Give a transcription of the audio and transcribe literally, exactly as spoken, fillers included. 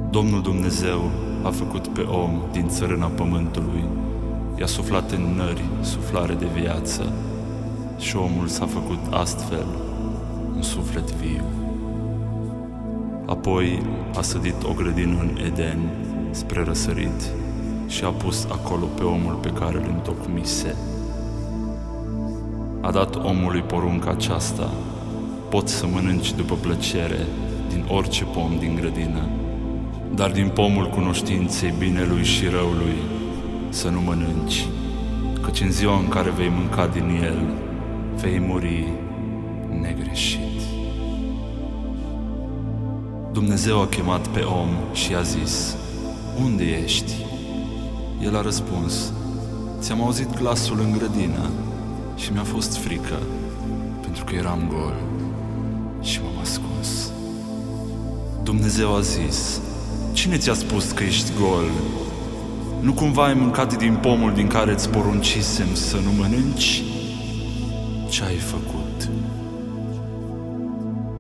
Domnul Dumnezeu a făcut pe om din țărâna pământului, i-a suflat în nări suflare de viață și omul s-a făcut astfel un suflet viu. Apoi a sădit o grădină în Eden spre răsărit și a pus acolo pe omul pe care îl întocmise. A dat omului porunca aceasta: poți să mănânci după plăcere din orice pom din grădină, dar din pomul cunoștinței binelui și răului să nu mănânci, căci în ziua în care vei mânca din el, vei muri negreșit. Dumnezeu a chemat pe om și i-a zis: unde ești? El a răspuns: ți-am auzit glasul în grădină și mi-a fost frică, pentru că eram gol și m-am ascuns. Dumnezeu a zis: cine ți-a spus că ești gol? Nu cumva ai mâncat din pomul din care îți poruncisem să nu mănânci? Ce ai făcut?